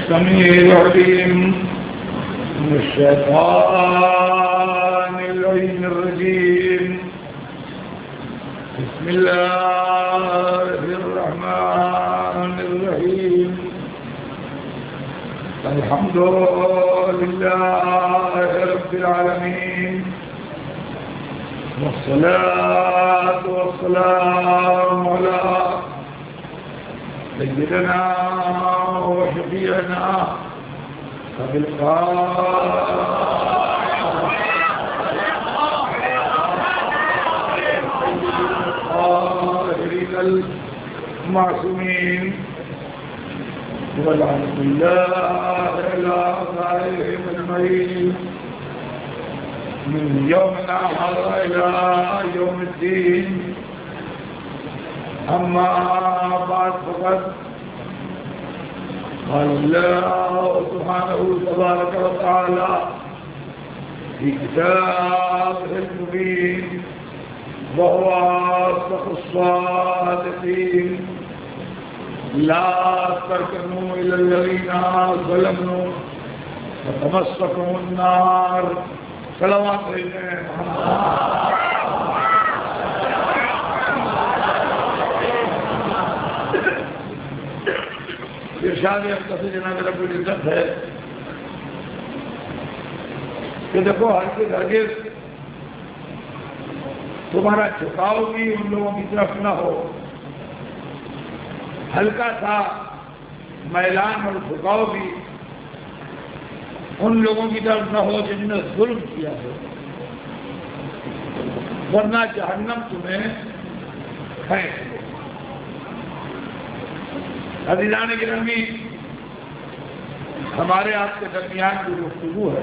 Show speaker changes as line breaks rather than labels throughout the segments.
السميع العليم من الشيطان اللعين الرجيم. بسم الله الرحمن الرحيم. الحمد لله رب العالمين، والصلاة والسلام على سيدنا وشفيعنا أبي الطاهرين المعصومين، والحمد لله على خيرهم أجمعين من يومنا هذا إلى يوم الدين. أما بعد فقد قال الله سبحانه تبارك وتعالى في كتابه المبين وهو أصدق الصادقين: لا تركنوا إلى الذين ظلموا فتمسكوا النار. صلوات علیہ ارشاد اقدس جناب رب العزت ہے کہ دیکھو ہرگز ہرگز تمہارا جھکاؤ بھی ان لوگوں کی طرف نہ ہو، ہلکا سا میلان اور جھکاؤ بھی ان لوگوں کی طرف نہ ہو جن نے ظلم کیا ہے، ورنہ جہنم تمہیں کھینچ لے۔ عزیزان گرامی، ہمارے آپ کے درمیان جو گفتگو ہے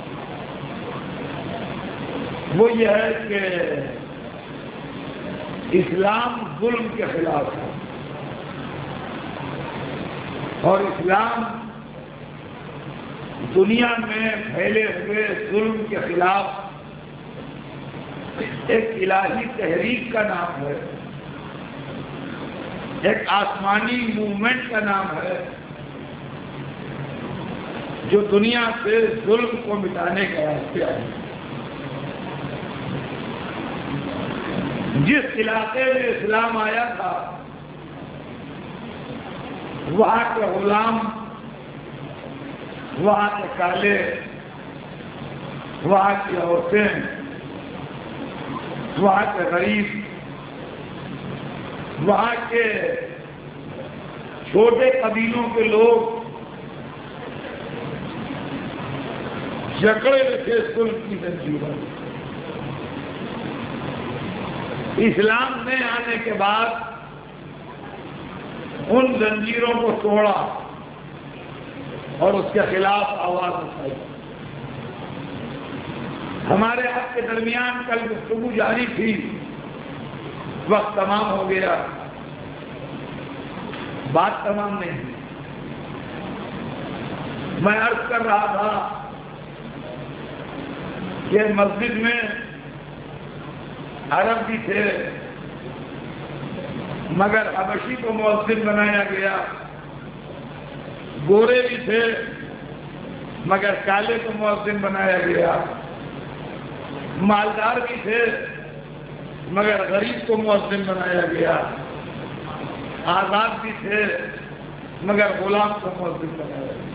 وہ یہ ہے کہ اسلام ظلم کے خلاف ہے، اور اسلام دنیا میں پھیلے ہوئے ظلم کے خلاف ایک الہی تحریک کا نام ہے، ایک آسمانی موومنٹ کا نام ہے جو دنیا سے ظلم کو مٹانے کا راستے آئے۔ جس علاقے میں اسلام آیا تھا وہاں کے غلام، وہاں کے کالے، وہاں کی عورتیں، وہاں کے غریب، وہاں کے چھوٹے قبیلوں کے لوگ جکڑے رکھے ظلم کی زنجیروں۔ اسلام نے آنے کے بعد ان زنجیروں کو توڑا اور اس کے خلاف آواز اٹھائی۔ ہمارے آپ کے درمیان کل گفتگو جاری تھی، وقت تمام ہو گیا، بات تمام نہیں ہوئی۔ میں عرض کر رہا تھا کہ مسجد میں عرب بھی تھے مگر حبشی کو مؤذن بنایا گیا، گورے بھی تھے مگر کالے کو مؤذن بنایا گیا، مالدار بھی تھے مگر غریب کو مؤذن بنایا گیا، آزاد بھی تھے مگر غلام کو مؤذن بنایا گیا۔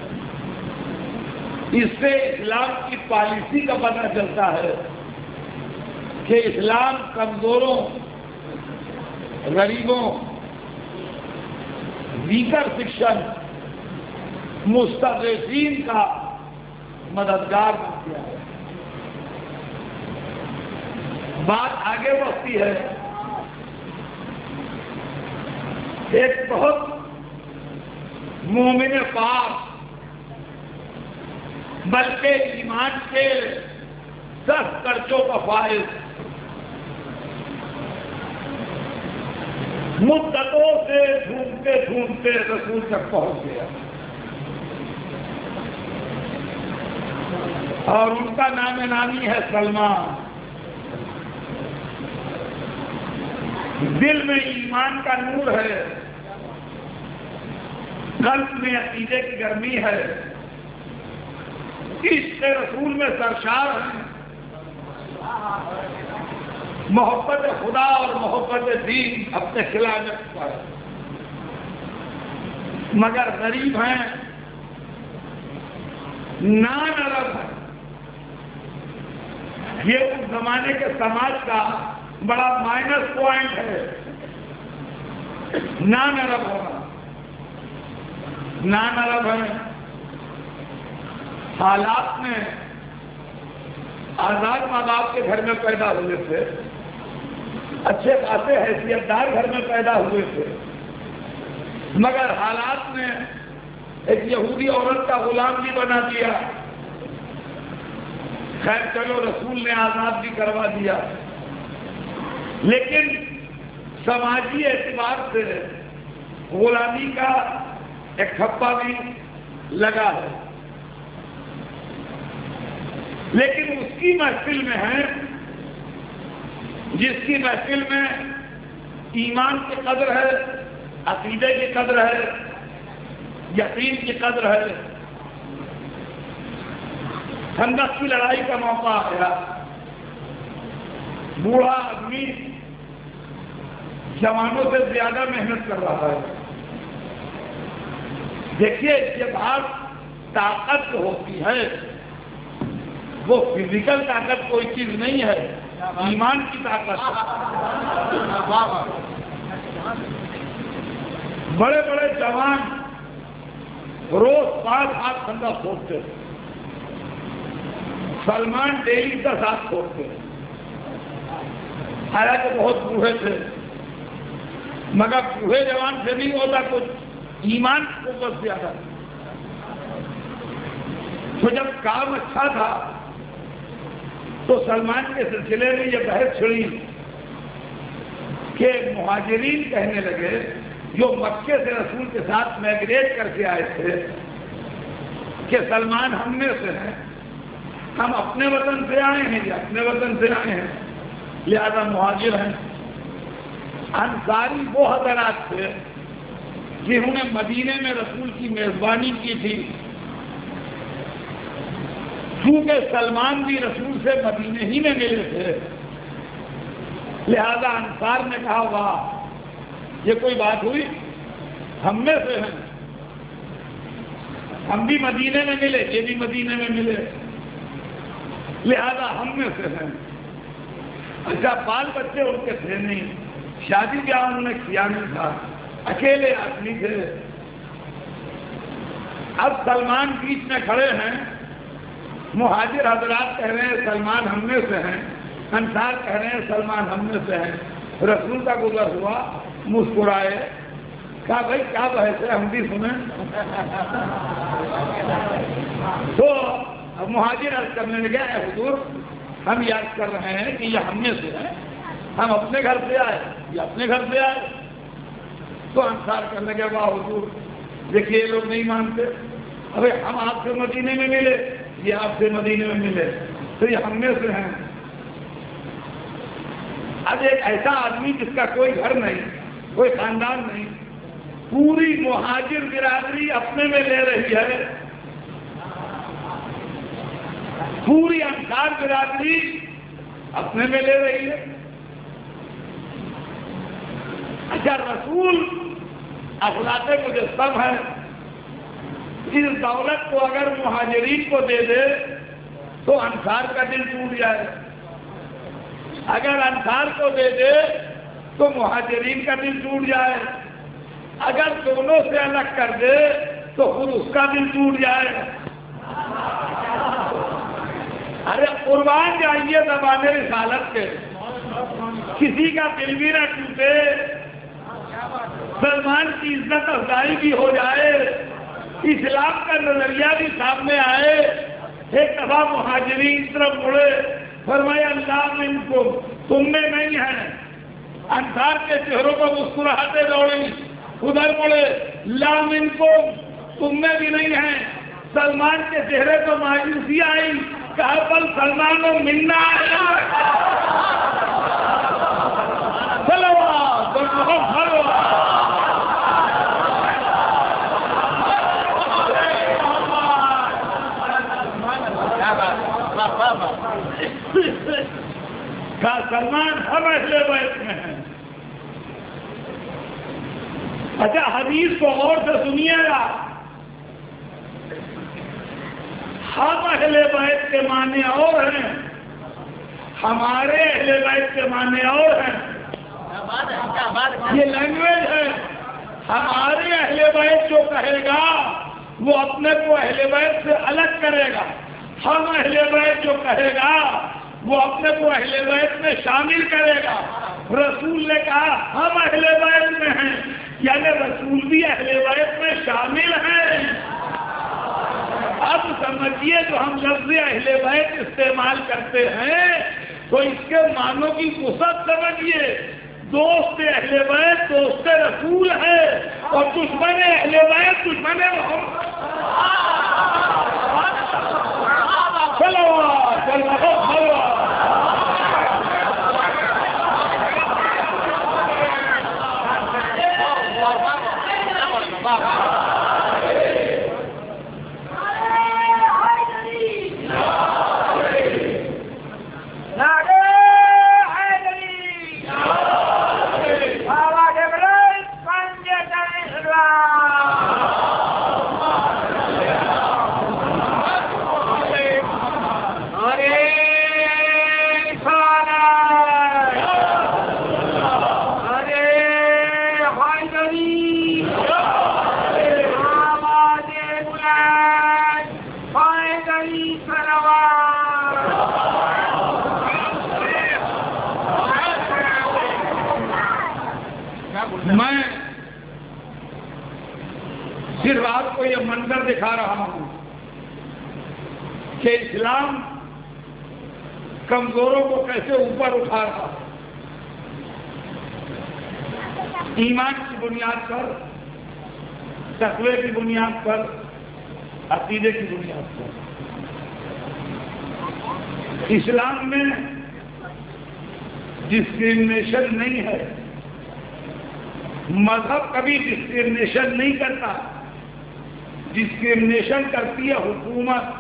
اس سے اسلام کی پالیسی کا پتہ چلتا ہے کہ اسلام کمزوروں، غریبوں، ویکر سیکشن، مستضعفین کا مددگار بن گیا ہے۔ بات آگے بڑھتی ہے، ایک بہت مومن پاک بلکہ ایمان کے 10 درجوں کا فائز مدتوں سے ڈھونڈتے ڈھونڈتے رسول تک پہنچ گیا، اور ان کا نام نامی ہے سلمان۔ دل میں ایمان کا نور ہے، قلب میں عقیدے کی گرمی ہے، عشق رسول میں سرشار ہیں، محبت خدا اور محبت دین اپنے خلافت پر، مگر غریب ہیں، نان عرب ہیں۔ یہ اس زمانے کے سماج کا بڑا مائنس پوائنٹ ہے، نان عرب ہونا۔ نان عرب ہیں، حالات میں آزاد ماں باپ کے گھر میں پیدا ہوئے تھے، اچھے خاصے حیثیت دار گھر میں پیدا ہوئے تھے، مگر حالات نے ایک یہودی عورت کا غلام بھی بنا دیا۔ خیر چلو رسول نے آزاد بھی کروا دیا، لیکن سماجی اعتبار سے غلامی کا ایک ٹھپا بھی لگا ہے۔ لیکن اس کی محفل میں ہے جس کی محفل میں ایمان کی قدر ہے، عقیدے کی قدر ہے، یقین کی قدر ہے۔ خندق کی لڑائی کا موقع آیا، بوڑھا آدمی جوانوں سے زیادہ محنت کر رہا ہے۔ دیکھیے اس کے بعد طاقت جو ہوتی ہے وہ فزیکل طاقت کوئی چیز نہیں ہے، ایمان کی طاقت۔ بڑے بڑے جوان روز 5 ہاتھ خندق کھودتے، سلمان ڈیلی 10 ہاتھ کھودتے، حالانکہ بہت بوڑھے تھے، مگر بوڑھے جوان سے نہیں ہوتا کچھ، ایمان کو بس زیادہ۔ تو جب کام اچھا تھا تو سلمان کے سلسلے میں یہ بحث چھڑی کہ مہاجرین کہنے لگے جو مکے سے رسول کے ساتھ مائگریٹ کر کے آئے تھے کہ سلمان ہم میں سے ہیں، ہم اپنے وطن سے آئے ہیں یا اپنے وطن سے آئے ہیں، لہذا مہاجر ہیں۔ انصاری وہ حضرات تھے جنہوں نے مدینے میں رسول کی میزبانی کی تھی، کیونکہ سلمان بھی رسول سے مدینے ہی میں ملے تھے، لہذا انصار نے کہا واہ یہ کوئی بات ہوئی، ہم میں سے ہیں، ہم بھی مدینے میں ملے، یہ بھی مدینے میں ملے، لہذا ہم میں سے ہیں۔ اچھا بال بچے ان کے تھے نہیں، شادی بیاہ انہوں نے کیا نہیں تھا، اکیلے آدمی تھے۔ اب سلمان بیچ میں کھڑے ہیں، مہاجر حضرات کہہ رہے ہیں سلمان ہم میں سے ہیں، انصار کہہ رہے ہیں سلمان ہم میں سے ہیں۔ رسول کا گزر ہوا، مسکرائے، کہا بھائی کیا بحث ہے، ہم بھی سنیں۔ تو مہاجر عرض کرنے لگے اے حضور ہم یاد کر رہے ہیں کہ یہ ہم میں سے ہیں، ہم اپنے گھر سے آئے، یہ اپنے گھر سے آئے۔ تو انصار کرنے لگے واہ حضور دیکھیے یہ لوگ نہیں مانتے، ابھی ہم آپ سے مدینے میں ملے، یہ آپ سے مدینے میں ملے، تو یہ ہم میں سے ہیں۔ اب ایک ایسا آدمی جس کا کوئی گھر نہیں، کوئی خاندان نہیں، پوری مہاجر برادری اپنے میں لے رہی ہے، پوری انصار برادری اپنے میں لے رہی ہے۔ اچھا رسول اخلاق مجسم ہے، اس دولت کو اگر مہاجرین کو دے دے تو انصار کا دل ٹوٹ جائے، اگر انصار کو دے دے تو مہاجرین کا دل ٹوٹ جائے، اگر دونوں سے الگ کر دے تو خود اس کا دل ٹوٹ جائے۔ ارے قربان جائیے زبان رسالت کے، کسی کا دل بھی نہ ٹوٹے، سلمان کی عزت افزائی بھی ہو جائے، اسلام کا نظریہ بھی سامنے آئے۔ ایک دفعہ مہاجرین طرف مڑے، فرمایا اللہ منکم، تم میں نہیں ہے۔ انصار کے چہروں پر مسکراہٹیں دوڑیں، ادھر مڑے لا منکم، تم میں بھی نہیں ہے۔ سلمان کے چہرے پر مایوسی آئی، کہا بل سلمان و منا کہا سلمان ہم اہل بیت میں ہیں۔ اچھا حدیث کو غور سے سنیے گا، ہم اہل بیت کے معنی اور ہیں، ہمارے اہل بیت کے معنی اور ہیں۔ یہ لینگویج ہے۔ ہمارے اہل بیت جو کہے گا وہ اپنے کو اہل بیت سے الگ کرے گا، ہم اہل بیت جو کہے گا وہ اپنے کو اہل بیت میں شامل کرے گا۔ رسول نے کہا ہم اہل بیت میں ہیں، یعنی رسول بھی اہل بیت میں شامل ہیں۔ اب سمجھیے جو ہم لفظ اہل بیت استعمال کرتے ہیں تو اس کے معنوں کی وسعت سمجھیے۔ دوست اہل بیت دوست رسول ہے اور دشمن اہل بیت دشمن محمد۔ چلو میں صرف آپ کو یہ منظر دکھا رہا ہوں کہ اسلام کمزوروں کو کیسے اوپر اٹھا رہا، ایمان کی بنیاد پر، تقوی کی بنیاد پر، عقیدے کی بنیاد پر۔ اسلام میں ڈسکریمنیشن نہیں ہے، مذہب کبھی ڈسکریمنیشن نہیں کرتا، ڈسکریمنیشن کرتی ہے حکومت۔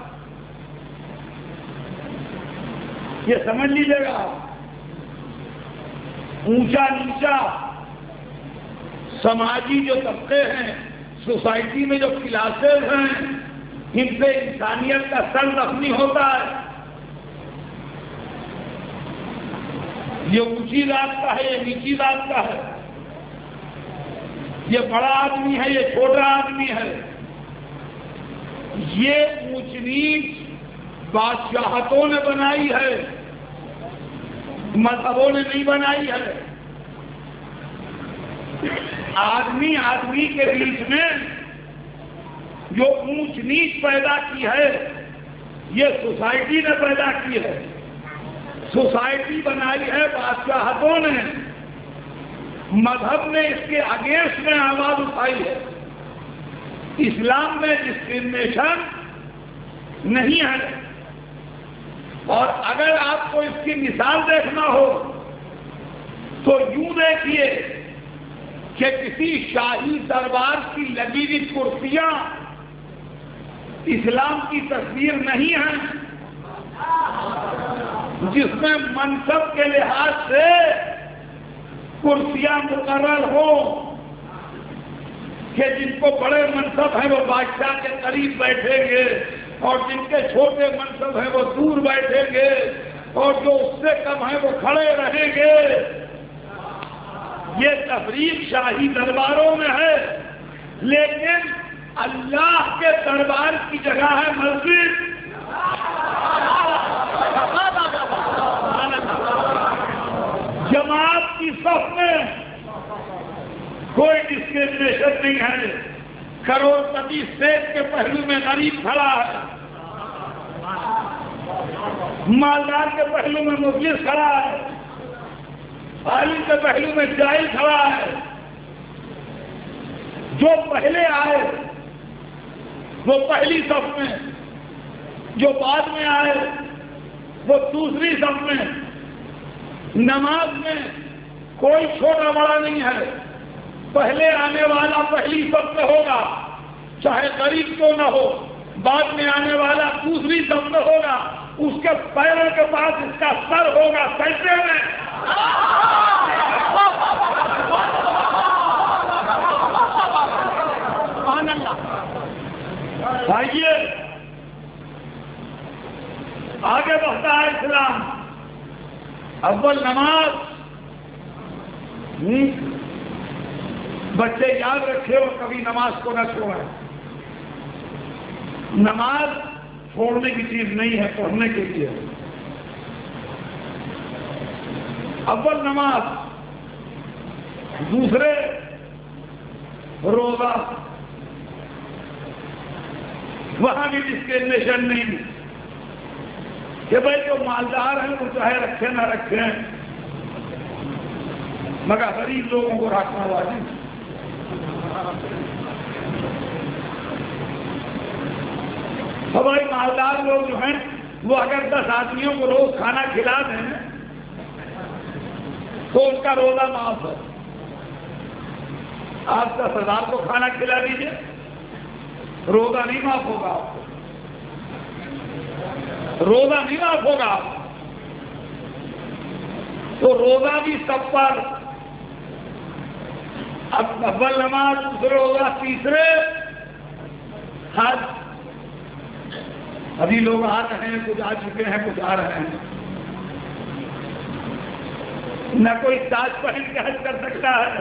یہ سمجھ لیجیے گا، اونچا نیچا سماجی جو طبقے ہیں، سوسائٹی میں جو کلاسز ہیں، ان سے انسانیت کا سر زخمی ہوتا ہے۔ یہ اونچی ذات کا ہے، یہ نیچی ذات کا ہے، یہ بڑا آدمی ہے، یہ چھوٹا آدمی ہے۔ یہ اونچ نیچ بادشاہتوں نے بنائی ہے، مذہبوں نے نہیں بنائی ہے۔ آدمی آدمی کے بیچ میں جو اونچ نیچ پیدا کی ہے یہ سوسائٹی نے پیدا کی ہے، سوسائٹی بنائی ہے بادشاہتوں نے، مذہب نے اس کے اگینسٹ میں آواز اٹھائی ہے۔ اسلام میں ڈسکریمنیشن نہیں ہے، اور اگر آپ کو اس کی مثال دیکھنا ہو تو یوں دیکھیے کہ کسی شاہی دربار کی لگی ہوئی کرسیاں اسلام کی تصویر نہیں ہے، جس میں منصب کے لحاظ سے کرسیاں مقرر ہوں کہ جن کو بڑے منصب ہیں وہ بادشاہ کے قریب بیٹھیں گے اور جن کے چھوٹے منصب ہیں وہ دور بیٹھیں گے اور جو اس سے کم ہیں وہ کھڑے رہیں گے۔ یہ تفریق شاہی درباروں میں ہے، لیکن اللہ کے دربار کی جگہ ہے مسجد۔ جماعت کی صف میں کوئی ڈسکریمنیشن نہیں ہے، کروڑ پتی سیٹ کے پہلو میں غریب کھڑا ہے، مالدار کے پہلو میں مفلس کھڑا ہے، عالم کے پہلو میں جاہل کھڑا ہے۔ جو پہلے آئے وہ پہلی صف میں، جو بعد میں آئے وہ دوسری صف میں۔ نماز میں کوئی چھوٹا بڑا نہیں ہے، پہلے آنے والا پہلی صف میں ہوگا چاہے غریب کیوں نہ ہو، بعد میں آنے والا دوسری صف میں ہوگا اس کے پیروں کے پاس اس کا سر ہوگا سجدے میں. آئیے آگے بڑھتا ہے اسلام. اول نماز. بچے یاد رکھے ہو کبھی نماز کو نہ چھوڑیں. نماز چھوڑنے کی چیز نہیں ہے، پڑھنے کے لیے. اول نماز. دوسرے روزہ. وہاں بھی ڈسکریمنیشن نہیں کہ بھائی جو مالدار ہیں وہ چاہے رکھے نہ رکھیں، مگر غریب لوگوں کو رکھنا واجب. ہمارے مالدار لوگ جو ہیں وہ اگر 10 آدمیوں کو روز کھانا کھلا دیں تو ان کا روزہ معاف ہے. آپ 10,000 کو کھانا کھلا دیجیے، روزہ نہیں معاف ہوگا آپ کو. روزہ نہیں معاف ہوگا آپ کو. تو روزہ بھی سب پر. اب اول نماز، دوسرے روزہ، تیسرے حج. ابھی لوگ آ رہے ہیں، کچھ آ چکے ہیں، کچھ آ رہے ہیں. نہ کوئی تاج پہن کے حج کر سکتا ہے،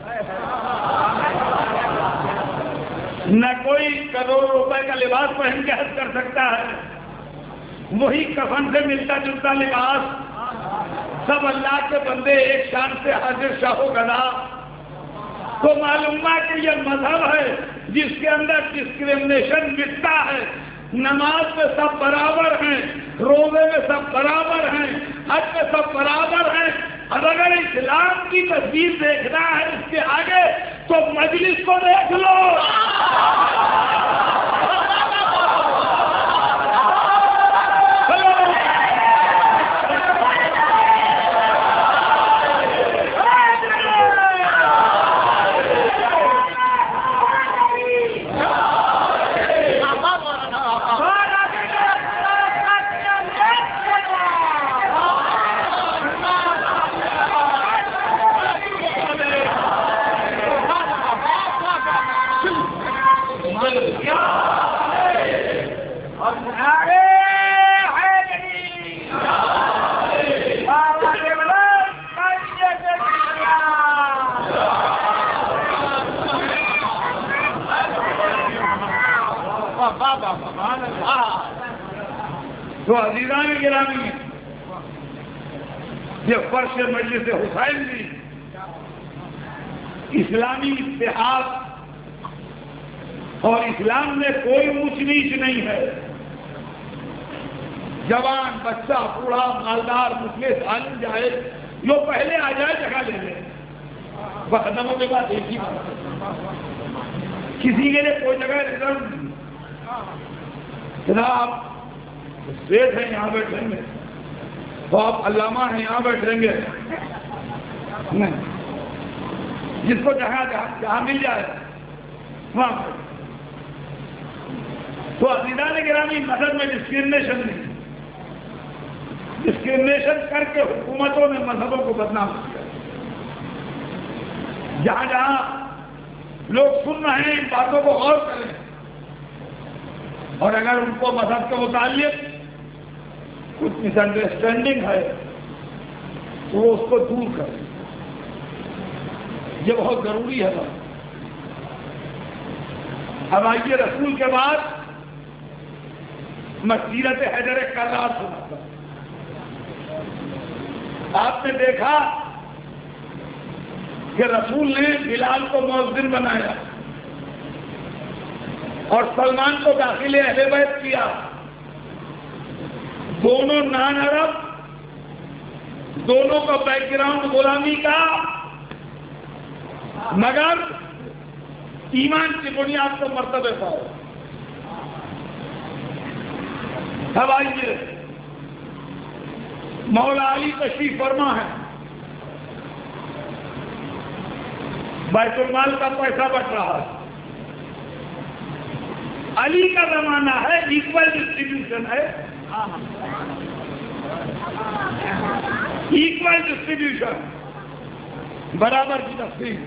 نہ کوئی کروڑ روپے کا لباس پہن کے حج کر سکتا ہے. وہی کفن سے ملتا جلتا لباس. سب اللہ کے بندے ایک شان سے حاضر شاہ و گدا. تو معلوم ہے کہ یہ مذہب ہے جس کے اندر ڈسکریمنیشن مٹتا ہے. نماز میں سب برابر ہیں، روزے میں سب برابر ہیں، حج میں سب برابر ہیں. اب اگر اسلام کی تصویر دیکھنا ہے اس کے آگے تو مجلس کو دیکھ لو. تو عزیزان گرامی، یہ فرش مجلس حسین بھی اسلامی اتحاد اور اسلام میں کوئی اونچ نیچ نہیں ہے. جوان، بچہ، بوڑھا، مالدار، مفلس، عالم جائے، جو پہلے آ جائے جگہ لے لے. ختموں کے بعد ایک ہی بات ہے، کسی کے لیے کوئی جگہ ریزرو نہیں. جناب سیٹ ہیں یہاں بیٹھیں گے، تو آپ علامہ ہیں یہاں بیٹھیں گے نہیں. جس کو جہاں مل جائے وہاں بیٹھیں. تو عزیزان گرامی، مذہب میں ڈسکریمنیشن نہیں. ڈسکریمنیشن کر کے حکومتوں نے مذہبوں کو بدنام کیا. جہاں جہاں لوگ سن رہے ہیں ان باتوں کو غور کریں، اور اگر ان کو مذہب کے متعلق کچھ مس انڈرسٹینڈنگ ہے تو وہ اس کو دور کریں. یہ بہت ضروری ہے. اب آئیے رسول کے بعد مسیرت حیدر کرار سناتا. آپ نے دیکھا کہ رسول نے بلال کو مؤذن بنایا اور سلمان کو داخل اہل بیت کیا. دونوں نان عرب، دونوں کا بیک گراؤنڈ غلامی کا، مگر ایمان کی بنیاد پر مرتبہ پاؤ. اب آئیے مولا علی تشریف فرما ہے. بیت المال کا پیسہ بٹ رہا ہے. علی کا زمانہ ہے، ایکول ڈسٹریبیوشن ہے. ایکول ڈسٹریبیوشن، برابر کی تقسیم.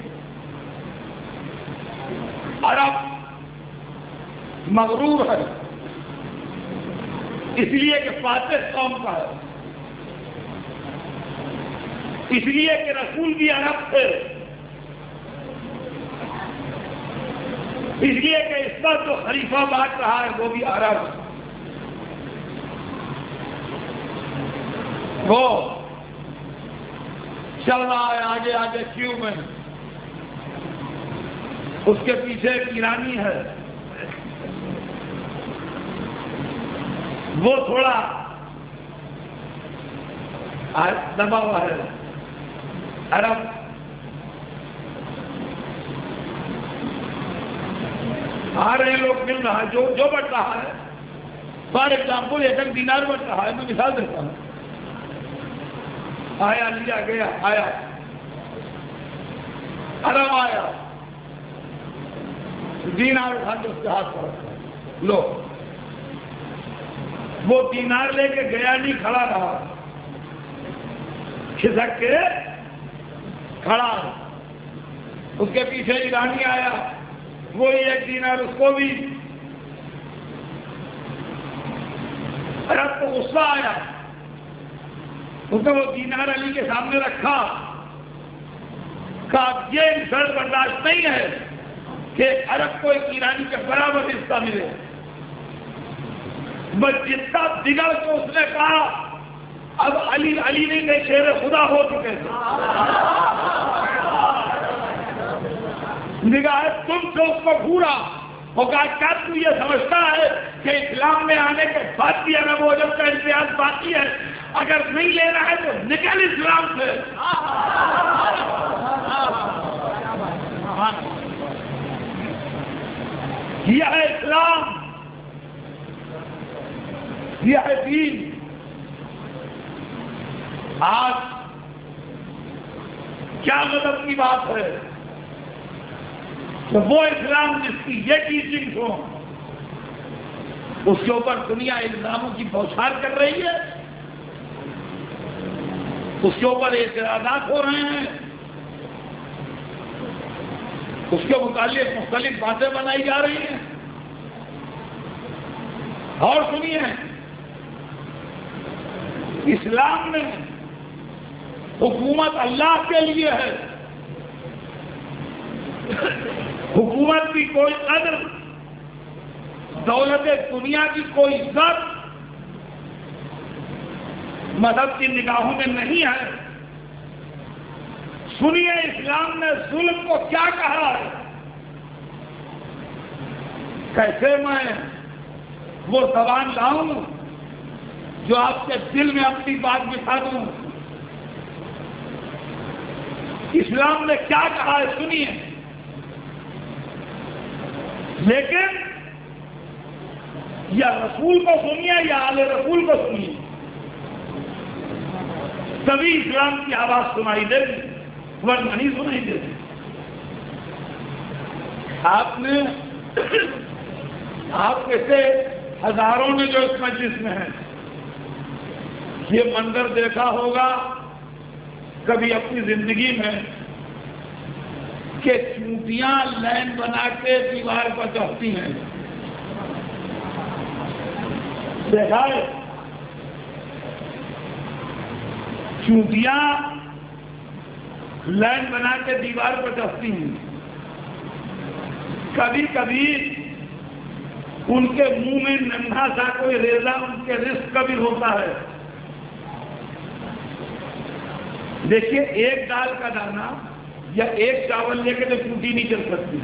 عرب مغرور ہے اس لیے کہ فاتح قوم کا ہے، اس لیے کہ رسول بھی عرب تھے، اس لیے کہ اس پر جو خلیفہ بانٹ رہا ہے وہ بھی عرب. وہ چل رہا ہے آگے آگے کیوں میں، اس کے پیچھے ایک ایرانی ہے، وہ تھوڑا دبا ہوا ہے. عرب آ رہے ہیں لوگ، مل رہا ہے جو بڑھ رہا ہے. فار ایگزامپل 1 دینار بڑھ رہا ہے، میں مثال دیتا ہوں. آیا لیا گیا، آیا عرب آیا، دینار اٹھا کے اس کے ہاتھ پر رکھا، لو. وہ دینار لے کے گیا نہیں، کھڑا رہا، کھسک کے کھڑا. اس کے پیچھے ایرانی آیا، وہی 1 دینار اس کو بھی. عرب کو غصہ آیا، اس نے وہ دینار علی کے سامنے رکھا، کہا یہ انسلٹ برداشت نہیں ہے کہ عرب کو ایک ایرانی کے برابر حصہ ملے. بس جتنا بگڑ کو اس نے کہا، اب علی نہیں کہ شیر خدا ہو چکے تھے. نگاہ تم سے اس کو گھورا، وہ کہا کیا تو یہ سمجھتا ہے کہ اسلام میں آنے کے بعد بھی عرب و عجم کا امتیاز باقی ہے؟ اگر نہیں لینا ہے تو نکل اسلام سے. یہ ہے اسلام، یہ ہے دین. آج کیا مدد کی بات ہے کہ وہ اسلام جس کی یہ ٹیچنگ ہو، اس کے اوپر دنیا الزاموں کی بوچھار کر رہی ہے، اس کے اوپر اعتراضات ہو رہے ہیں، اس کے متعلق مختلف باتیں بنائی جا رہی ہیں. اور سنیے، اسلام میں حکومت اللہ کے لیے ہے، حکومت کی کوئی قدر، دولت دنیا کی کوئی عزت مذہب کی نگاہوں میں نہیں ہے. سنیے اسلام نے ظلم کو کیا کہا ہے. کیسے میں وہ زبان لاؤں جو آپ کے دل میں اپنی بات بٹھا دوں. اسلام نے کیا کہا ہے سنیے. لیکن یا رسول کو سنیے یا آل رسول کو سنیے، تبھی اسلام کی آواز سنائی دے گی، ورنہ نہیں سنائی دے گی. آپ کیسے ہزاروں نے جو اس مجلس میں ہیں یہ منظر دیکھا ہوگا کبھی اپنی زندگی میں کہ چونٹیاں لائن بنا کے دیوار پر چڑھتی ہیں. دیکھا ہے چونٹیاں لائن بنا کے دیوار پر چڑھتی ہیں. کبھی کبھی ان کے منہ میں ننھا سا کوئی ریزہ ان کے رزق کا بھی ہوتا ہے. دیکھیے ایک دال کا دانا یا ایک چاول لے کے تو چونٹی نہیں چل سکتی.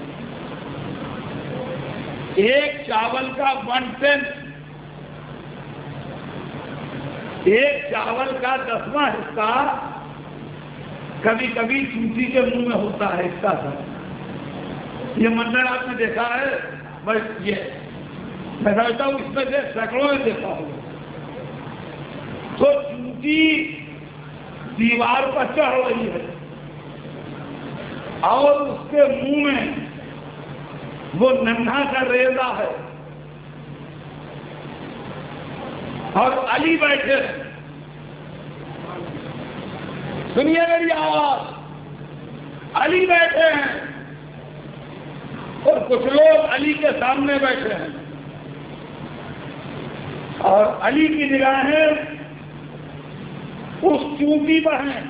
ایک چاول کا 1/10، ایک چاول کا 10واں حصہ کبھی کبھی چونٹی کے منہ میں ہوتا ہے. اس کا یہ منظر آپ نے دیکھا ہے. بس یہ میں سمجھتا ہوں اس میں سے سینکڑوں نے دیکھا ہوگا. تو چونٹی دیوار پر چڑھ رہی ہے اور اس کے منہ میں وہ ننھا سا ریزہ ہے. اور علی بیٹھے ہیں. سنیے میری آواز. علی بیٹھے ہیں اور کچھ لوگ علی کے سامنے بیٹھے ہیں اور علی کی نگاہیں اس چونٹی پر ہیں.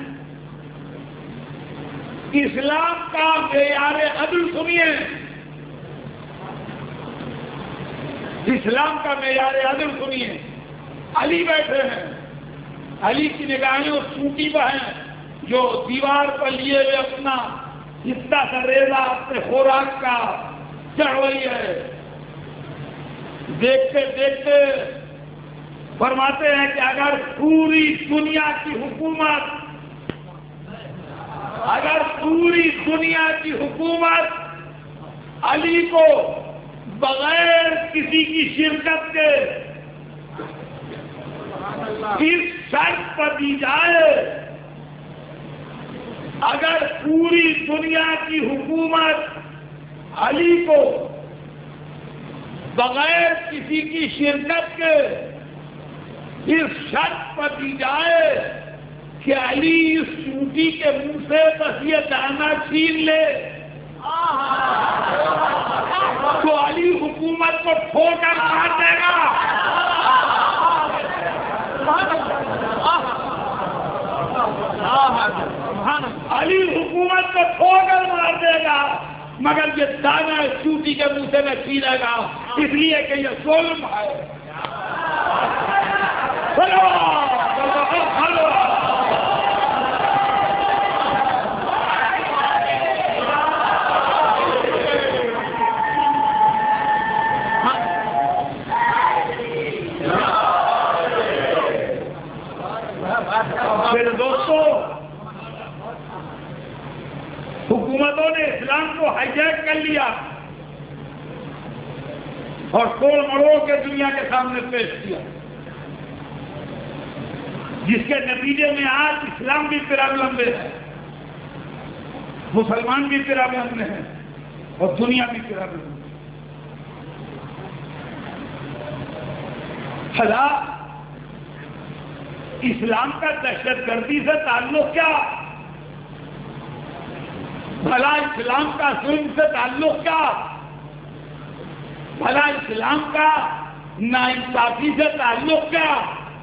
اسلام کا معیار عدل سنیے. اسلام کا معیار عدل سنیے. علی بیٹھے ہیں. علی کی نگاہیں اس چونٹی پر ہیں جو دیوار پر لیے ہوئے اپنا اتنا سا ریزہ اپنے خوراک کا چڑھ رہی ہے. دیکھتے دیکھتے فرماتے ہیں کہ اگر پوری دنیا کی حکومت علی کو بغیر کسی کی شرکت کے اس شرط پر دی جائے، اگر پوری دنیا کی حکومت علی کو بغیر کسی کی شرکت کے اس شرط پر دی جائے کہ علی اس چونٹی کے منہ سے بس یہ دانا چھین لے، تو علی حکومت کو ٹھوکر مار دے گا. علی حکومت کو ٹھوکر مار دے گا مگر یہ دانا چونٹی کے منہ سے نہ چھینے گا، اس لیے کہ یہ ظلم ہے. میرے دوستو، حکومتوں نے اسلام کو ہائیجیک کر لیا اور توڑ مڑوڑ کے دنیا کے سامنے پیش کیا، جس کے نتیجے میں آج اسلام بھی پرابلم میں ہے، مسلمان بھی پرابلم میں ہے اور دنیا بھی پرابلم میں ہے. بھلا اسلام کا دہشت گردی سے تعلق کیا؟ بھلا اسلام کا ظلم سے تعلق کیا؟ بھلا اسلام کا ناانصافی سے تعلق کیا؟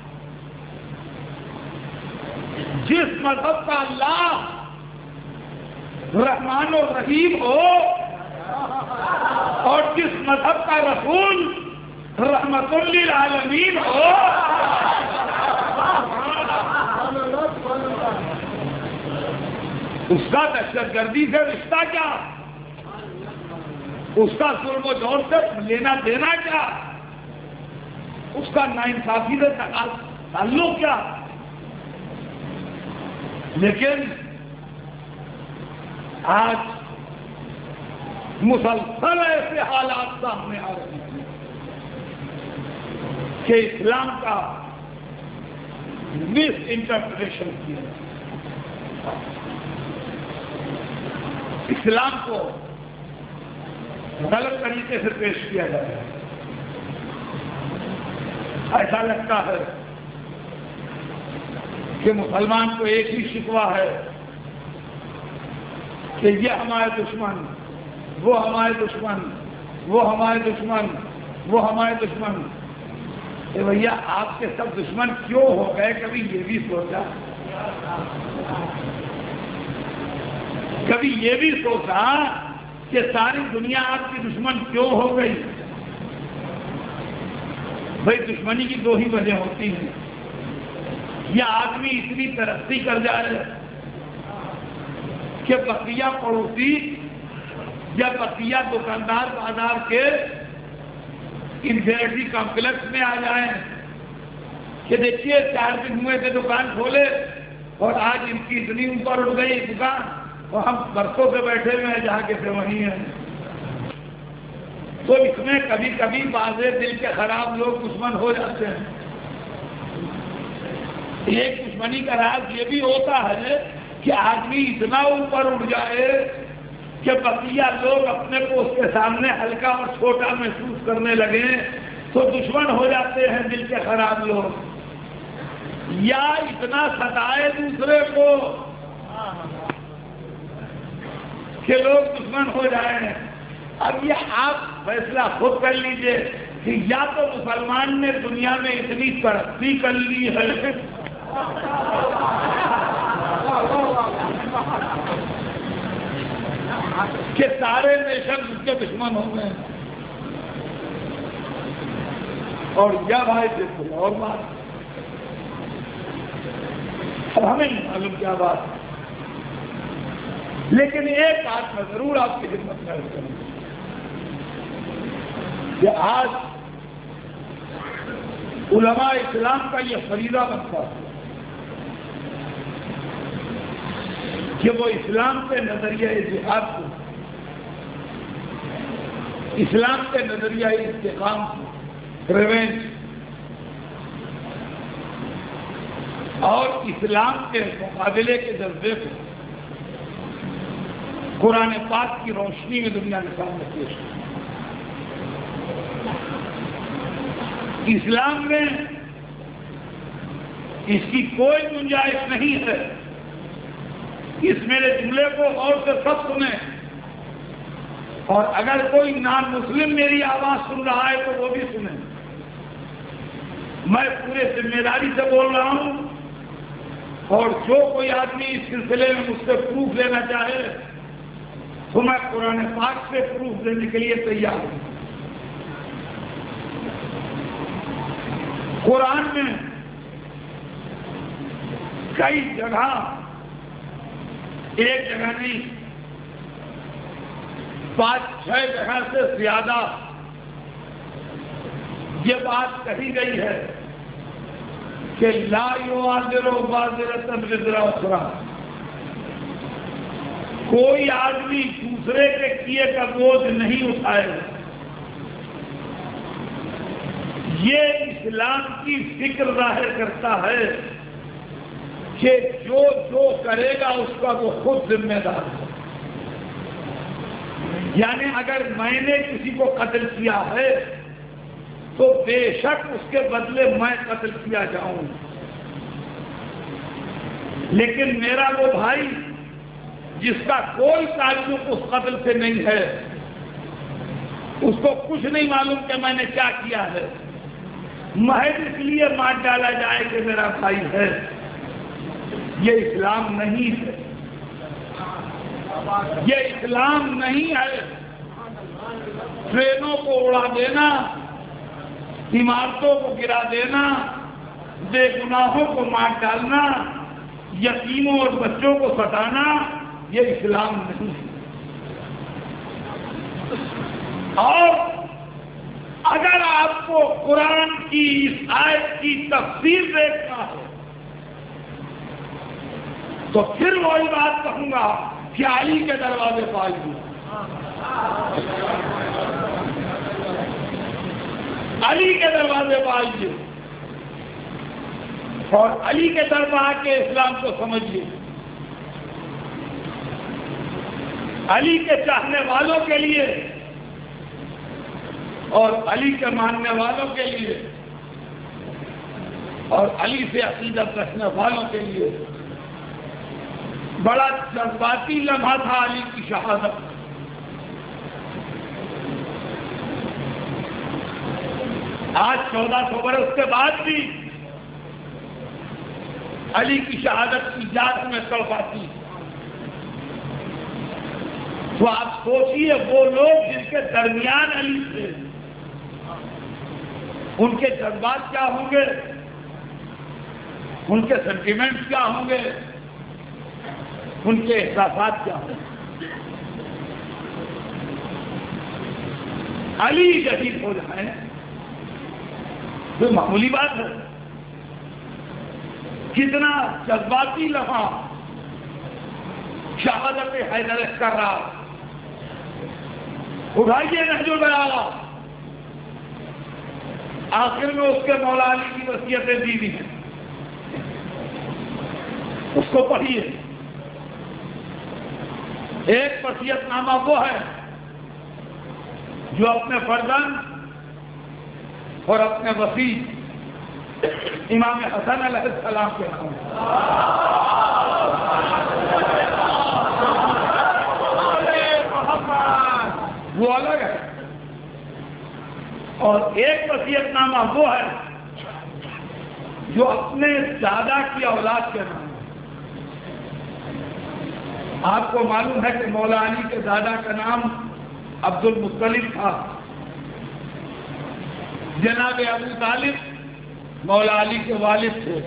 جس مذہب کا اللہ رحمان و رحیم ہو اور جس مذہب کا رسول رحمت للعالمین ہو، اس کا دہشت گردی سے رشتہ کیا؟ اس کا ظلم و جور سے لینا دینا کیا؟ اس کا ناانصافی سے تعلق کیا؟ لیکن آج مسلسل ایسے حالات سامنے آ رہے ہیں کہ اسلام کا مس انٹرپریشن کیا، اسلام کو غلط طریقے سے پیش کیا جاتا ہے. ایسا لگتا ہے کہ مسلمان کو ایک ہی شکوہ ہے کہ یہ ہمارے دشمن، وہ ہمارے دشمن، وہ ہمارے دشمن، وہ ہمارے دشمن. کہ بھیا آپ کے سب دشمن کیوں ہو گئے؟ کبھی یہ بھی سوچا؟ کبھی یہ بھی سوچا کہ ساری دنیا آپ کی دشمن کیوں ہو گئی؟ بھائی دشمنی کی دو ہی وجہ ہوتی ہیں، یا آدمی اتنی ترقی کر جا رہے کہ بقیہ پڑوسی یا بقیہ دکاندار بازار کے انفینٹری کمپلیکس میں آ جائیں کہ دیکھیے 4 دن ہوئے تھے دکان کھولے اور آج ان کی اتنی اوپر اٹھ گئی دکان اور ہم برسوں سے بیٹھے ہوئے ہیں جہاں کے سے وہیں ہیں. تو اس میں کبھی کبھی بعض دل کے خراب لوگ دشمن ہو جاتے ہیں. ایک دشمنی کا راز یہ بھی ہوتا ہے کہ آدمی اتنا اوپر اٹھ جائے کہ بقیہ لوگ اپنے کو اس کے سامنے ہلکا اور چھوٹا محسوس کرنے لگے تو دشمن ہو جاتے ہیں دل کے خراب لوگ، یا اتنا ستائے دوسرے کو کہ لوگ دشمن ہو جائیں۔ اب یہ آپ فیصلہ خود کر لیجئے کہ یا تو مسلمان نے دنیا میں اتنی ترقی کر لی ہے کہ سارے نیشن اس کے دشمن ہو گئے، اور یا بھائی دیکھو اور بات، اب ہمیں نہیں معلوم کیا بات ہے، لیکن ایک بات میں ضرور آپ کی خدمت میں عرض کروں کہ آج علماء اسلام کا یہ فریضہ بنتا ہے کہ وہ اسلام کے نظریہ جہاد کو، اسلام کے نظریہ استقام کو، ریونج اور اسلام کے مقابلے کے جذبے کو قرآن پاک کی روشنی میں دنیا کے سامنے پیش ہے۔ اسلام میں اس کی کوئی گنجائش نہیں ہے، اس میرے جملے کو غور سے سب سنیں، اور اگر کوئی نان مسلم میری آواز سن رہا ہے تو وہ بھی سنیں۔ میں پورے ذمہ داری سے بول رہا ہوں، اور جو کوئی آدمی اس سلسلے میں مجھ سے پروف لینا چاہے تو میں قرآن پاک سے پروف دینے کے لیے تیار ہوں۔ قرآن میں کئی جگہ، ایک جگہ نہیں 5-6 جگہ سے زیادہ یہ بات کہی گئی ہے کہ لا یعذر وازرۃ وزر اخری، کوئی آدمی دوسرے کے کیے کا بوجھ نہیں اٹھائے گا۔ یہ اسلام کی فکر ظاہر کرتا ہے کہ جو جو کرے گا اس کا وہ خود ذمہ دار ہے۔ یعنی اگر میں نے کسی کو قتل کیا ہے تو بے شک اس کے بدلے میں قتل کیا جاؤں، لیکن میرا وہ بھائی جس کا کوئی تعلق اس قتل سے نہیں ہے، اس کو کچھ نہیں معلوم کہ میں نے کیا کیا ہے، محض اس لیے مار ڈالا جائے کہ میرا بھائی ہے، یہ اسلام نہیں ہے، یہ اسلام نہیں ہے۔ ٹرینوں کو اڑا دینا، عمارتوں کو گرا دینا، بے گناہوں کو مار ڈالنا، یتیموں اور بچوں کو ستانا، یہ اسلام نہیں ہے۔ اور اگر آپ کو قرآن کی اس آیت کی تفسیر دیکھنا ہے تو پھر وہی بات کہوں گا کہ علی کے دروازے پائیے، علی کے دروازے پائیے اور علی کے دربار کے اسلام کو سمجھیے۔ علی کے چاہنے والوں کے لیے اور علی کے ماننے والوں کے لیے اور علی سے عقیدت رکھنے والوں کے لیے بڑا جذباتی لمحہ تھا علی کی شہادت۔ آج 1400 برس کے بعد بھی علی کی شہادت کی یاد میں تڑپاتی ہے۔ تو آپ سوچئے وہ لوگ جن کے درمیان علی تھے، ان کے جذبات کیا ہوں گے، ان کے سینٹیمنٹس کیا ہوں گے، ان کے احساسات کیا ہوں گے۔ علی شہید ہو جائیں تو معمولی بات ہے، کتنا جذباتی لمحہ شہادت حیدر کر رہا۔ اٹھائیے نہج البلاغہ، آخر میں اس کے مولا علی کی وصیتیں دی بھی ہیں، اس کو پڑھیے۔ ایک وصیت نامہ وہ ہے جو اپنے فرزند اور اپنے وسیع امام حسن علیہ السلام کے نام وہ الگ ہے، اور ایک وصیت نامہ وہ ہے جو اپنے دادا کی اولاد کے نام ہے۔ آپ کو معلوم ہے کہ مولا علی کے دادا کا نام عبد المطلب تھا، جناب ابو طالب مولا علی کے والد تھے،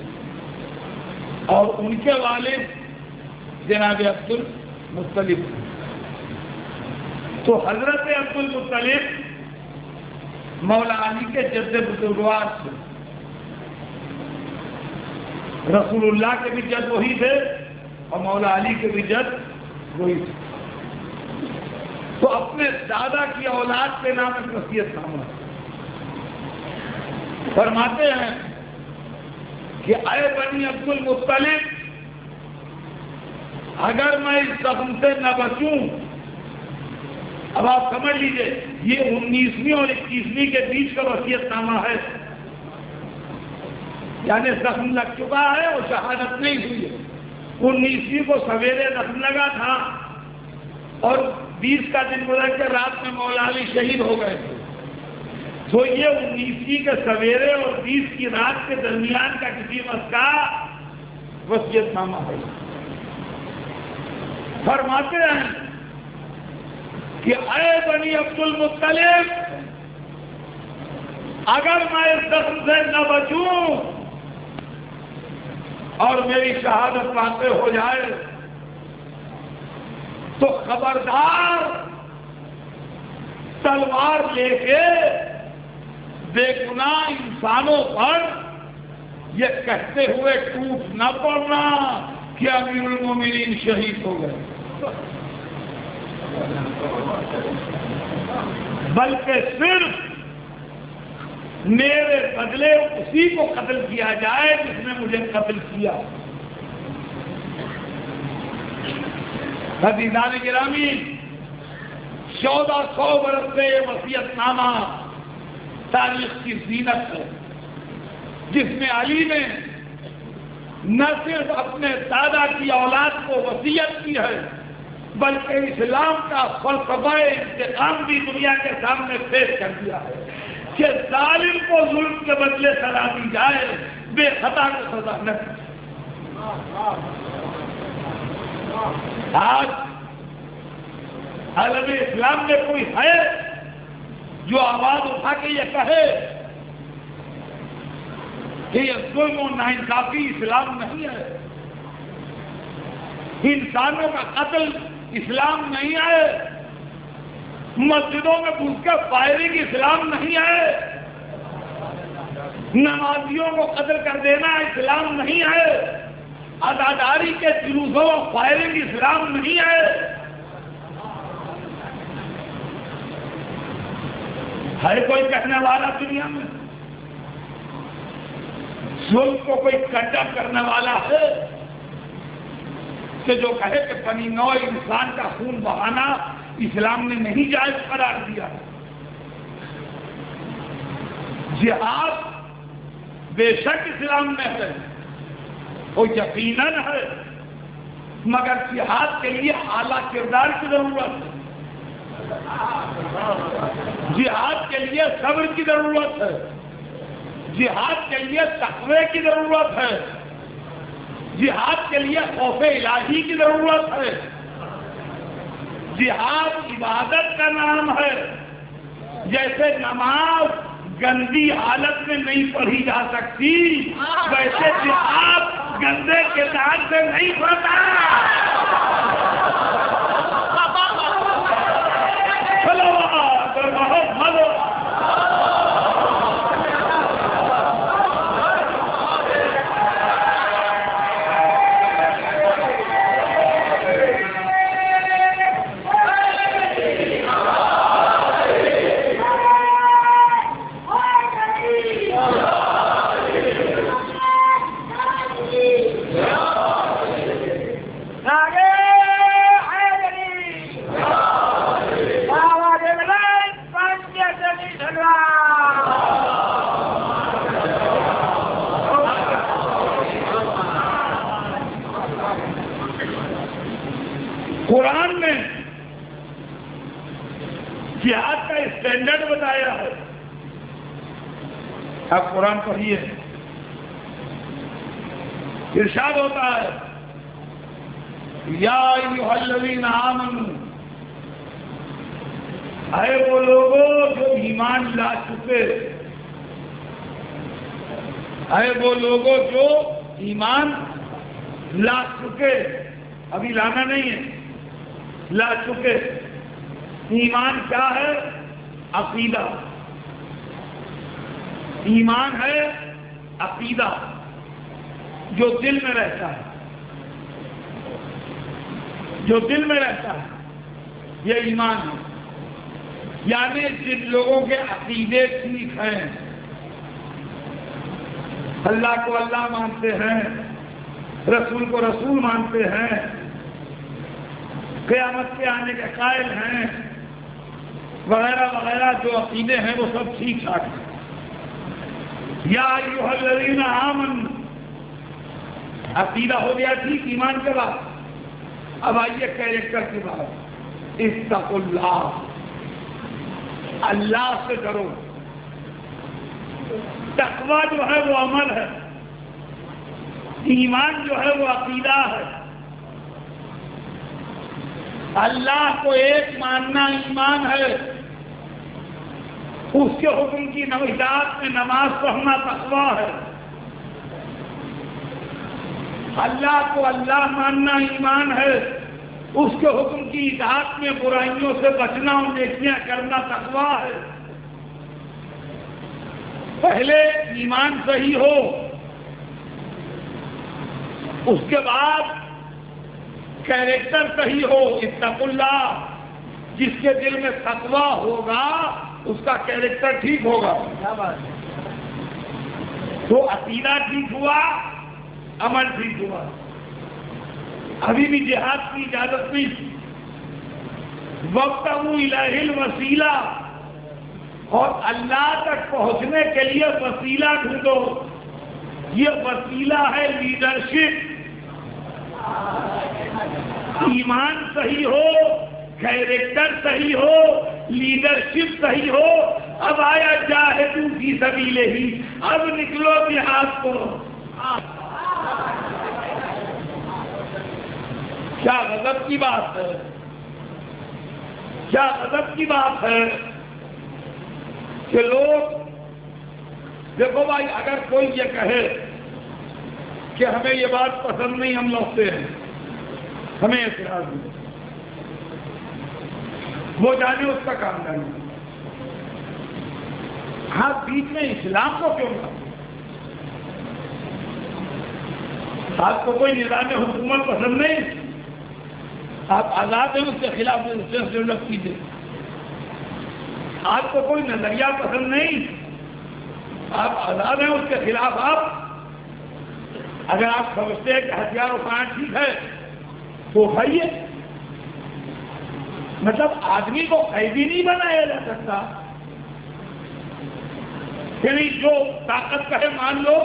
اور ان کے والد جناب عبد المطلب تھے۔ تو حضرت عبد المطلب مولا علی کے جد بزرگوار تھے، رسول اللہ کے بھی جد وہی تھے اور مولا علی کے بھی جد وہی تھے۔ تو اپنے دادا کی اولاد کے نام ایک وصیت نامہ فرماتے ہیں کہ اے بنی عبد المطلب، اگر میں اس زخم سے نہ بچوں، اب آپ سمجھ لیجئے یہ 19ویں اور 21ویں کے بیچ کا وصیت نامہ ہے، یعنی زخم لگ چکا ہے اور شہادت نہیں ہوئی ہے۔ 19ویں کو سویرے زخم لگا تھا اور 20 کا دن گزر کے رات میں مولا علی شہید ہو گئے تھے، تو یہ 19ویں کے سویرے اور 20 کی رات کے درمیان کا کسی وقت کا وصیت نامہ ہے۔ فرماتے ہیں کہ اے بنی عبد المطلب، اگر میں اس زخم سے نہ بچوں اور میری شہادت واقع ہو جائے تو خبردار تلوار لے کے بے گناہ انسانوں پر یہ کہتے ہوئے ٹوٹ نہ پڑنا کہ امیر المومنین شہید ہو گئے، بلکہ صرف میرے بدلے اسی کو قتل کیا جائے جس نے مجھے قتل کیا۔ عزیزان گرامی، 1400 برس سے یہ وصیت نامہ تاریخ کی زینت ہے، جس میں علی نے نہ صرف اپنے دادا کی اولاد کو وصیت کی ہے بلکہ اسلام کا فلسفہ انتقام بھی دنیا کے سامنے پیش کر دیا ہے کہ ظالم کو ظلم کے بدلے سزا دی جائے، بے خطا کو سزا نہ دی۔ آج عالم اسلام میں کوئی ہے جو آواز اٹھا کے یہ کہے کہ یہ ظلم و ناانصافی اسلام نہیں ہے، انسانوں کا قتل اسلام نہیں ہے، مسجدوں میں گھس کے فائرنگ اسلام نہیں ہے، نمازیوں کو قتل کر دینا اسلام نہیں ہے، عزاداری کے جلوسوں اور فائرنگ اسلام نہیں ہے۔ ہے کوئی کہنے والا دنیا میں؟ ظلم کو کوئی کنڈم کرنے والا ہے کہ جو کہے کہ بنی نوع انسان کا خون بہانا اسلام نے نہیں جائز قرار دیا؟ جہاد بے شک اسلام میں ہے، وہ یقیناً ہے، مگر جہاد کے لیے اعلیٰ کردار کی ضرورت ہے، جہاد کے لیے صبر کی ضرورت ہے، جہاد کے لیے تقوی کی ضرورت ہے، جہاد کے لیے خوف الہی کی ضرورت ہے۔ جہاد عبادت کا نام ہے، جیسے نماز گندی حالت میں نہیں پڑھی جا سکتی ویسے جہاد گندے کردار سے نہیں پڑھتا۔ قرآن نے جہاد کا اسٹینڈرڈ بتایا ہے. آپ قرآن پڑھیے، ارشاد ہوتا ہے یا ایھا الذین آمنوا، اے وہ لوگوں جو ایمان لا چکے، اے وہ لوگوں جو ایمان لا چکے، ابھی لانا نہیں ہے، لا چکے. ایمان کیا ہے؟ عقیدہ. ایمان ہے عقیدہ جو دل میں رہتا ہے، جو دل میں رہتا ہے، یہ ایمان ہے. یعنی جن لوگوں کے عقیدے ٹھیک ہیں، اللہ کو اللہ مانتے ہیں، رسول کو رسول مانتے ہیں، قیامت کے آنے کے قائل ہیں، وغیرہ وغیرہ جو عقیدے ہیں وہ سب ٹھیک ٹھاک ہیں. یا ایھا الذین آمنوا، عقیدہ ہو گیا ٹھیک ایمان کے بعد. اب آئیے کیریکٹر کے بعد، اتقوا اللہ، اللہ سے ڈرو. تقویٰ جو ہے وہ عمل ہے، ایمان جو ہے وہ عقیدہ ہے. اللہ کو ایک ماننا ایمان ہے، اس کے حکم کی اطاعت میں نماز پڑھنا تقویٰ ہے. اللہ کو اللہ ماننا ایمان ہے، اس کے حکم کی اطاعت میں برائیوں سے بچنا اور نیکیاں کرنا تقویٰ ہے. پہلے ایمان صحیح ہو، اس کے بعد کیریکٹر صحیح ہو. اتقوا اللہ، جس کے دل میں تقویٰ ہوگا اس کا کیریکٹر ٹھیک ہوگا. تو عقیدہ ٹھیک ہوا، عمل ٹھیک ہوا. ابھی بھی جہاد کی اجازت نہیں. وابتغوا الیہ الوسیلہ، اور اللہ تک پہنچنے کے لیے وسیلہ ڈھونڈو. یہ وسیلہ ہے لیڈرشپ. ایمان صحیح ہو، کیریکٹر صحیح ہو، لیڈرشپ صحیح ہو. اب آیا جاہدوا فی سبیلہ، اب نکلو جہاد کو. کیا غضب کی بات ہے، کیا غضب کی بات ہے کہ لوگ، دیکھو بھائی، اگر کوئی یہ کہے کہ ہمیں یہ بات پسند نہیں، ہم لوٹتے ہیں، ہمیں اعتراض نہیں، وہ جانے اس کا کام جانے. ہاں، بیچ میں اسلام کو کیوں نہ؟ آپ کو کوئی نظام حکومت پسند نہیں، آپ آزاد ہیں، اس کے خلاف ڈیولپ کیجیے. آپ کو کوئی نظریہ پسند نہیں، آپ آزاد ہیں، اس کے خلاف آپ، اگر آپ سمجھتے ہیں کہ ہتھیار اٹھانا ٹھیک ہے تو اٹھائیے. مطلب آدمی کو قیدی نہیں بنایا جا سکتا. یعنی جو طاقت کا ہے مان لو،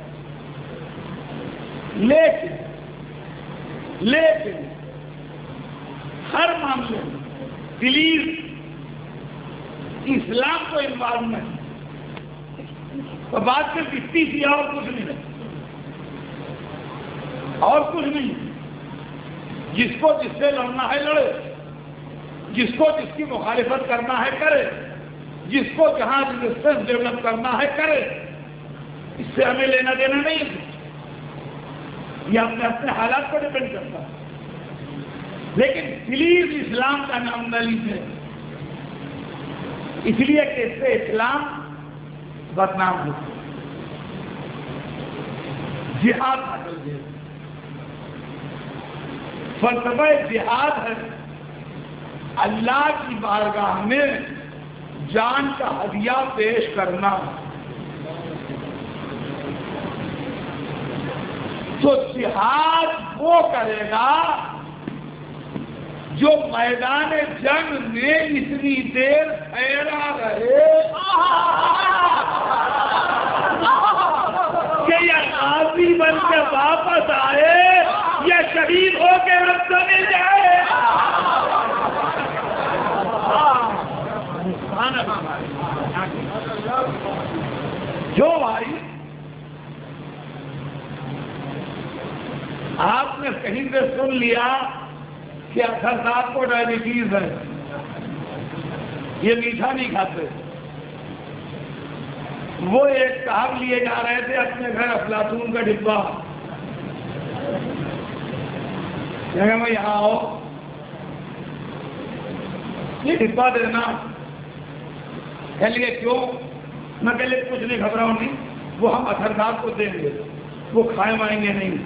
لیکن ہر معاملے میں پلیز اسلام کو انوالو نہیں. تو بات صرف اتنی سی، اور کچھ نہیں، اور کچھ نہیں. جس کو جس سے لڑنا ہے لڑے، جس کو جس کی مخالفت کرنا ہے کرے، جس کو جہاں ریزسٹنس ڈیولپ کرنا ہے کرے. اس سے ہمیں لینا دینا نہیں، یہ اپنے حالات پر ڈپینڈ کرتا ہے. لیکن پلیز اسلام کا نام نہ لیجیے، اس لیے کہ اس سے اسلام بدنام ہو. جہاد بدل گئے، فلسفہ جہاد ہے اللہ کی بارگاہ میں جان کا ہدیہ پیش کرنا. تو جہاد وہ کرے گا جو میدان جنگ میں اتنی دیر ٹھہرا رہے کہ یہ غازی بن کے واپس آئے یا شہید ہو کے رب سے مل جائے. جو بھائی آپ نے کہیں سے سن لیا کہ اکثر صاحب کو ڈائبٹیز ہے، یہ میٹھا نہیں کھاتے، وہ ایک صاحب لیے جا رہے تھے اپنے گھر افلاطون کا ڈبہ، کہ میں یہاں آؤ یہ ڈبہ دینا، کہہ لیے کیوں؟ میں کہہ لے کچھ نہیں گھبراؤ نہیں، وہ ہم اثر صاحب کو دیں گے، وہ کھائے مائیں گے نہیں۔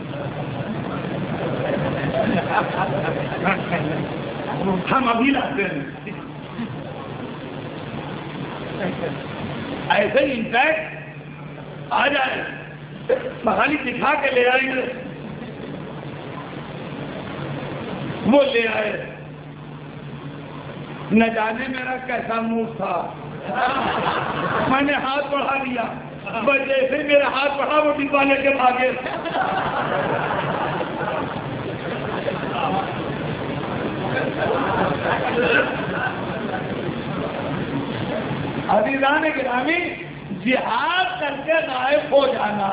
ہم ابھی لاتے ہیں، ایسے ہی انفیکٹ آ جائے خالی دکھا کے لے آئیں گے، وہ لے آئے، نہ جانے میرا کیسا موڈ تھا، میں نے ہاتھ بڑھا دیا، بس جیسے میرا ہاتھ بڑھا وہ ڈبہ لے کے بھاگے۔ عزیزان گرامی، جہاد کر کے غائب ہو جانا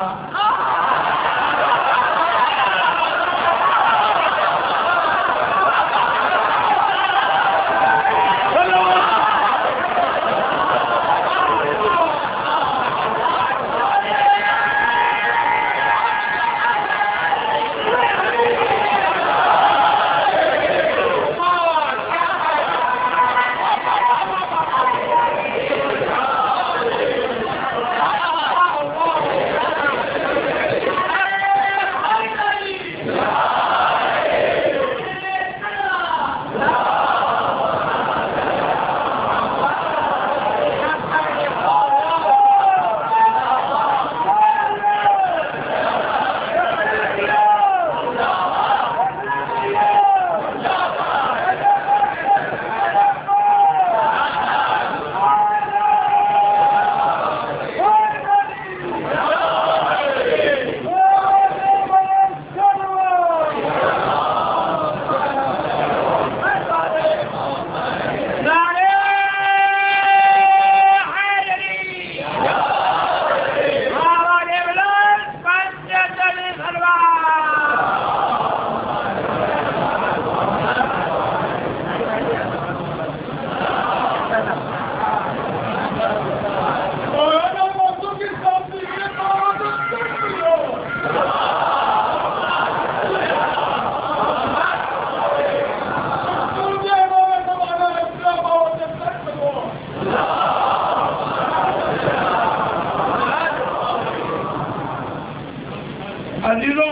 عزیزوں،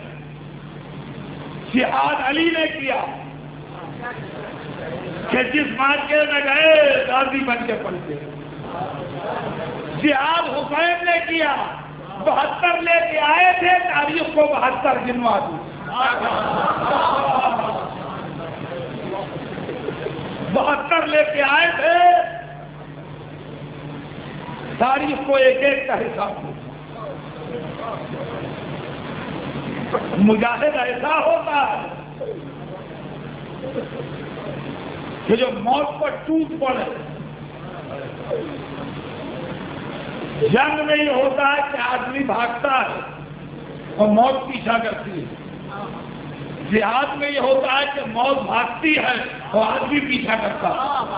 جہاد علی نے کیا کہ جس مارکے میں گئے غازی بن کے پلٹے، جہاد حسین نے کیا 72 لے کے آئے تھے، تاریخ کو 72 گنوا دی، 72 لے کے آئے تھے، تاریخ کو ایک ایک کا حساب دیا۔ مجاہد ایسا ہوتا ہے کہ جو موت پر ٹوٹ پڑے، جنگ میں یہ ہوتا ہے کہ آدمی بھاگتا ہے اور موت پیچھا کرتی ہے، جہاد میں یہ ہوتا ہے کہ موت بھاگتی ہے اور آدمی پیچھا کرتا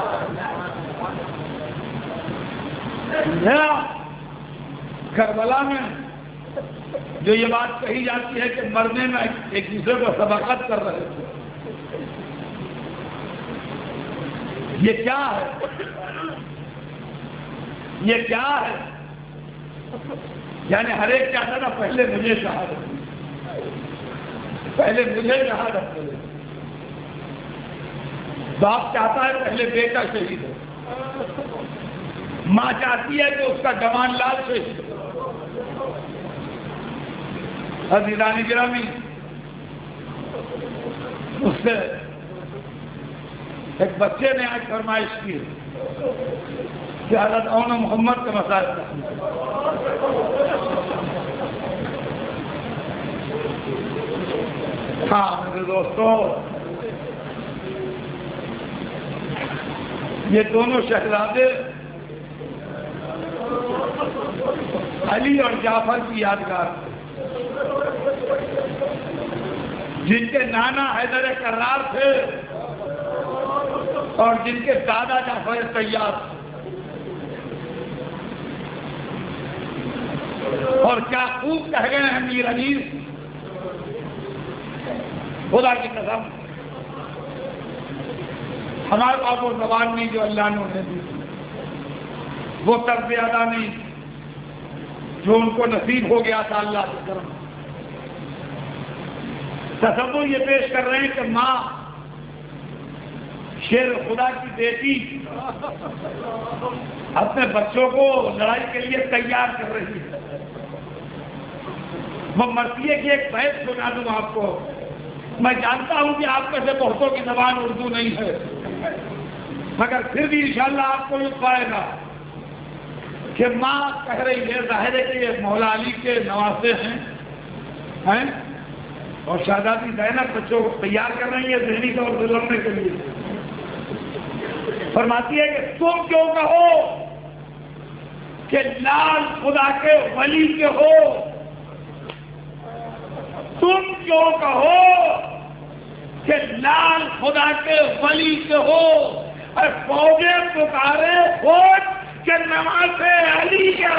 ہے۔ کربلا میں جو یہ بات کہی جاتی ہے کہ مرنے میں ایک دوسرے کو سبقت کر رہے تھے، یہ کیا ہے؟ یہ کیا ہے؟ یعنی ہر ایک چاہتا نا پہلے مجھے شہادت، پہلے مجھے شہادت ملے، باپ چاہتا ہے پہلے بیٹا شہید ہو، ماں چاہتی ہے کہ اس کا جوان لال شہید ہو۔ عزیزان گرامی، اس سے ایک بچے نے آج فرمائش کی کہ حضرت اون محمد کے مسائل ہاں میرے دوستوں، یہ دونوں شہزادے علی اور جعفر کی یادگار، جن کے نانا حیدر کرار تھے اور جن کے دادا جعفر طیار، اور کیا خوب کہہ گئے ہیں میر انیس، خدا کی قسم ہمارے پاس وہ زبان نہیں جو اللہ نے انہیں دی، وہ طرز ادا نہیں جو ان کو نصیب ہو گیا تھا اللہ کے کرم۔ تصور یہ پیش کر رہے ہیں کہ ماں شیر خدا کی بیٹی اپنے بچوں کو لڑائی کے لیے تیار کر رہی ہے۔ میں مرثیے کی ایک بحث سنا دوں آپ کو، میں جانتا ہوں کہ آپ میں سے بہتوں کی زبان اردو نہیں ہے، مگر پھر بھی انشاءاللہ آپ کو لطف آئے گا کہ ماں کہہ رہی ہے، ظاہر ہے کہ یہ مولا علی کے نواسے ہیں اور شہزادی زینب بچوں کو تیار کر رہی ہے ذہنی طور سے لڑنے کے لیے۔ فرماتی ہے کہ تم کیوں کہو کہ لال خدا کے ولی کے ہو، تم کیوں کہو کہ لال خدا کے ولی کے ہو، اور فوجیں پکارے فوج کہ نماز علی کے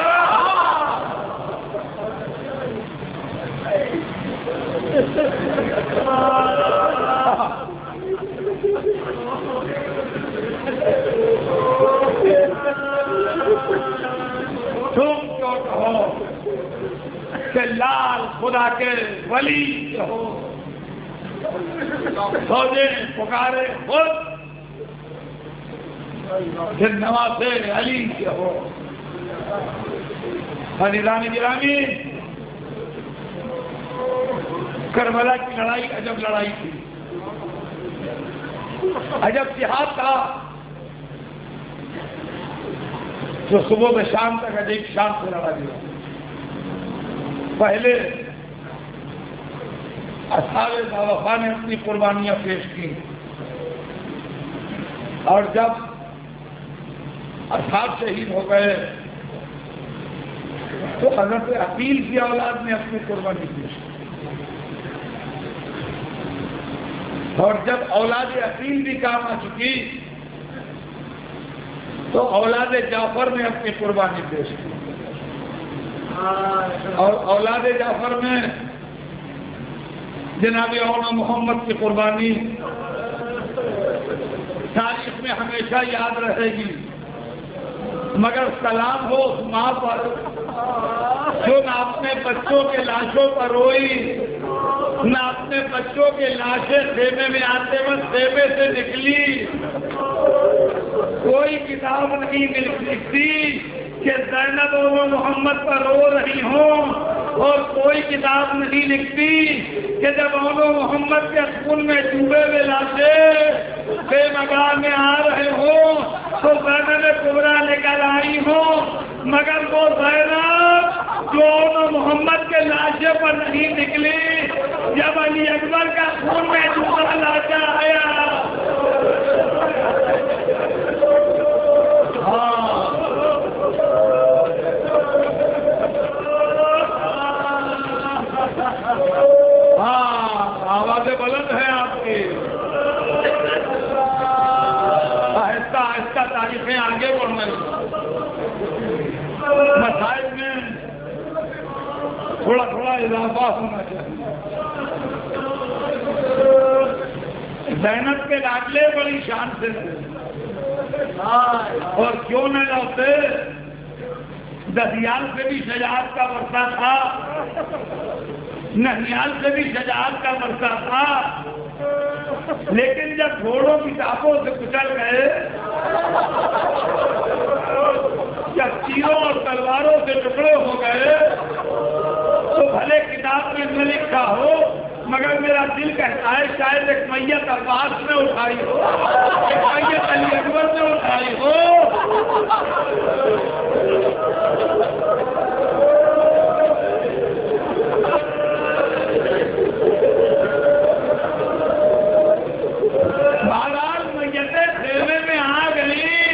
تم کیوں کہو کہ لال خدا کے ولی کے ہو، فوجیں پکارے خود پھر نواز علی کے ہو۔ عزیزان گرامی، کربلا کی لڑائی عجب لڑائی تھی، عجب جہاد تھا جو صبح میں شام تک عجیب شام سے لڑا گیا۔ پہلے اصحاب وفا نے اپنی قربانیاں پیش کی، اور جب اصحاب شہید ہو گئے تو حضرت عقیل کی اولاد نے اپنی قربانی پیش کی، اور جب اولاد عقیل بھی کام آ چکی تو اولاد جعفر نے اپنی قربانی پیش کی، اور اولاد جعفر میں جناب اونا محمد کی قربانی تاریخ میں ہمیشہ یاد رہے گی۔ مگر سلام ہو اس ماں پر جو نہ اپنے بچوں کے لاشوں پر روئی، نہ اپنے بچوں کے لاشیں خیمے میں آتے وقت خیمے سے نکلی۔ کوئی کتاب نہیں لکھتی کہ زینب و محمد پر رو رہی ہوں، اور کوئی کتاب نہیں لکھتی کہ جب اولو محمد کے خون میں ڈوبے ہوئے لاشیں بے مگاہ میں آ رہے ہوں تو زینب کبریٰ نکل آئی ہوں، مگر وہ زینب جو اولو محمد کے لاشے پر نہیں نکلی، جب علی اکبر کا خون میں ڈوبا لاشا آیا۔ آوازیں بلند ہیں آپ کی، آہستہ آہستہ تاریخیں آگے بڑھ رہی ہیں، مسائل میں تھوڑا تھوڑا اضافہ ہونا چاہیے۔ زینب کے لاڈلے بڑی شان سے تھے، اور کیوں نہ لوٹے، ددیال سے بھی شجاعت کا ورثہ تھا، نہیال سے بھی شجاعت کا ورثہ تھا، لیکن جب گھوڑوں کی ٹاپوں سے کچل گئے، جب تیروں اور تلواروں سے ٹکڑے ہو گئے، تو بھلے کتاب میں نہ لکھا ہو مگر میرا دل کہتا ہے شاید ایک میت عباس نے اٹھائی ہو، ایک میت علی اکبر نے اٹھائی ہو۔ بہرحال میتیں خیمے میں آ گئی،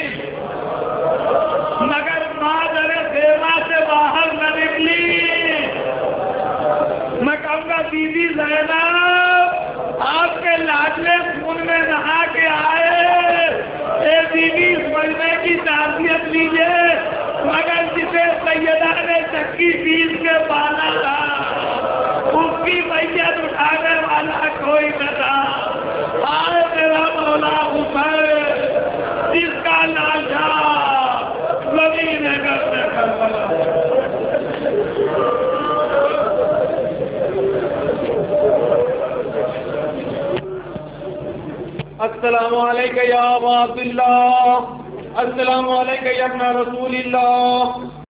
زینب آپ کے لاڈلے خون میں نہا کے آئے، اے بیوی سمجھنے کی تعزیت لیجیے، مگر جسے سیدہ نے چکی پیس کے پالا تھا اس کی میت اٹھانے والا کوئی نہ تھا۔ آئے میرا مولا حسین جس کا لاشا زمین کرتے کربلا۔ السلام علیکم یا ابا عبداللہ، السلام علیکم یا ابن رسول اللہ،